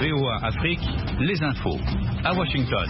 VOA Afrique, les infos. À Washington.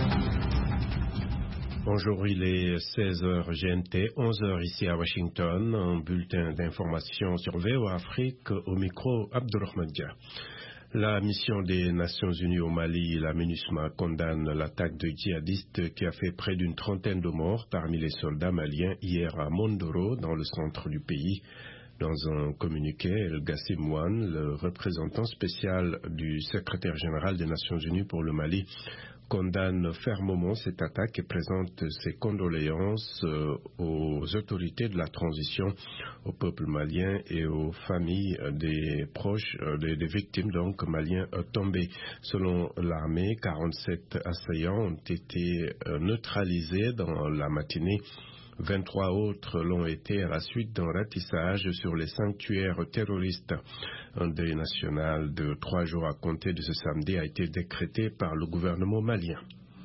Bonjour, il est 16h GMT, 11h ici à Washington. Un bulletin d'information sur VOA Afrique, au micro Abdulrahman Dia. La mission des Nations Unies au Mali, la MINUSMA, condamne l'attaque de djihadistes qui a fait près d'une trentaine de morts parmi les soldats maliens hier à Mondoro, dans le centre du pays. Dans un communiqué, El Gassim Wan, le représentant spécial du secrétaire général des Nations Unies pour le Mali, condamne fermement cette attaque et présente ses condoléances aux autorités de la transition, au peuple malien et aux familles des proches des victimes donc maliens tombés. Selon l'armée, 47 assaillants ont été neutralisés dans la matinée. 23 autres l'ont été à la suite d'un ratissage sur les sanctuaires terroristes. Un deuil national de 3 jours à compter de ce samedi a été décrété par le gouvernement malien.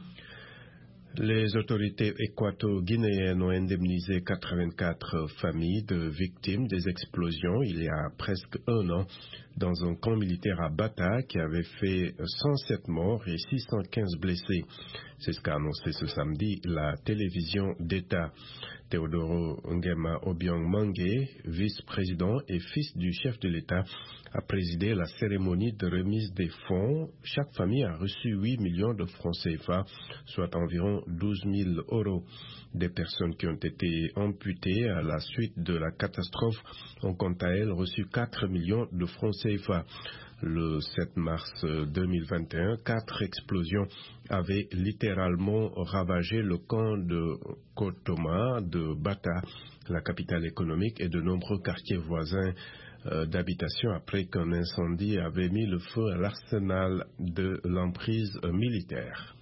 Les autorités équato-guinéennes ont indemnisé 84 familles de victimes des explosions il y a presque un an dans un camp militaire à Bata qui avait fait 107 morts et 615 blessés. C'est ce qu'a annoncé ce samedi la télévision d'État. Teodoro Nguema Obiang Mangue, vice-président et fils du chef de l'État, a présidé la cérémonie de remise des fonds. Chaque famille a reçu 8 millions de francs CFA, soit environ 12 000 euros. Des personnes qui ont été amputées à la suite de la catastrophe ont quant à elles reçu 4 millions de francs CFA. Le 7 mars 2021, 4 explosions avaient littéralement ravagé le camp de Kotoma de Bata, la capitale économique, et de nombreux quartiers voisins d'habitation après qu'un incendie avait mis le feu à l'arsenal de l'emprise militaire.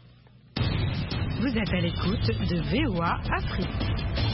Vous êtes à l'écoute de VOA Afrique.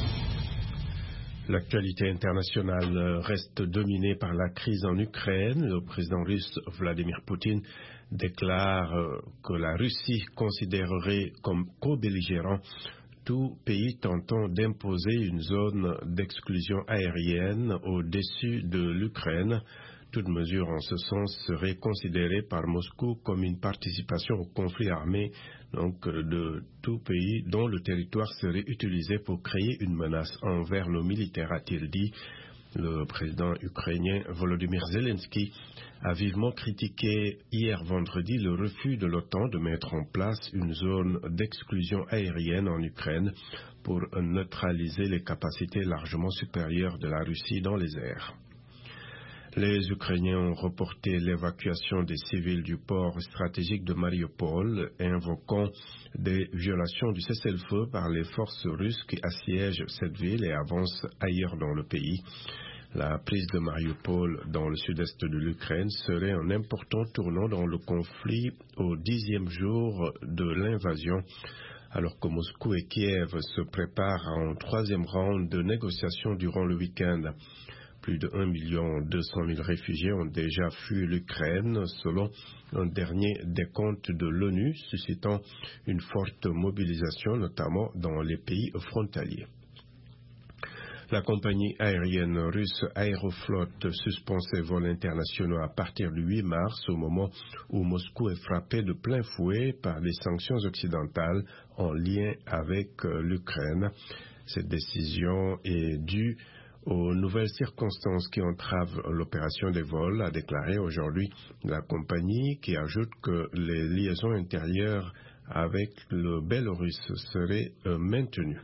L'actualité internationale reste dominée par la crise en Ukraine. Le président russe Vladimir Poutine déclare que la Russie considérerait comme co-belligérant tout pays tentant d'imposer une zone d'exclusion aérienne au-dessus de l'Ukraine. Toute mesure en ce sens serait considérée par Moscou comme une participation au conflit armé de tout pays dont le territoire serait utilisé pour créer une menace envers nos militaires, a-t-il dit. Le président ukrainien Volodymyr Zelensky a vivement critiqué hier vendredi le refus de l'OTAN de mettre en place une zone d'exclusion aérienne en Ukraine pour neutraliser les capacités largement supérieures de la Russie dans les airs. Les Ukrainiens ont reporté l'évacuation des civils du port stratégique de Mariupol, invoquant des violations du cessez-le-feu par les forces russes qui assiègent cette ville et avancent ailleurs dans le pays. La prise de Mariupol dans le sud-est de l'Ukraine serait un important tournant dans le conflit au 10e jour de l'invasion, alors que Moscou et Kiev se préparent à un 3e round de négociations durant le week-end. Plus de 1 200 000 réfugiés ont déjà fui l'Ukraine, selon un dernier décompte de l'ONU, suscitant une forte mobilisation, notamment dans les pays frontaliers. La compagnie aérienne russe Aeroflot suspend ses vols internationaux à partir du 8 mars, au moment où Moscou est frappé de plein fouet par les sanctions occidentales en lien avec l'Ukraine. Cette décision est due aux nouvelles circonstances qui entravent l'opération des vols, a déclaré aujourd'hui la compagnie, qui ajoute que les liaisons intérieures avec le Bélarus seraient maintenues.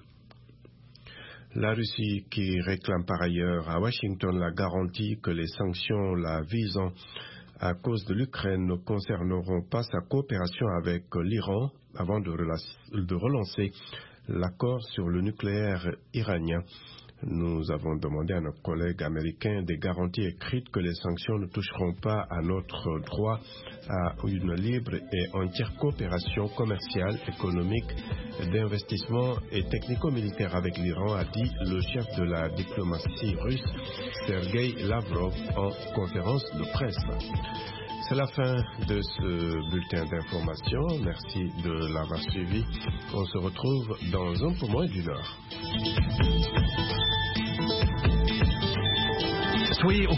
La Russie, qui réclame par ailleurs à Washington la garantie que les sanctions la visant à cause de l'Ukraine ne concerneront pas sa coopération avec l'Iran avant de relancer l'accord sur le nucléaire iranien. Nous avons demandé à nos collègues américains des garanties écrites que les sanctions ne toucheront pas à notre droit à une libre et entière coopération commerciale, économique, d'investissement et technico-militaire avec l'Iran, a dit le chef de la diplomatie russe, Sergei Lavrov, en conférence de presse. C'est la fin de ce bulletin d'information. Merci de l'avoir suivi. On se retrouve dans un peu moins d'une heure. Soyez au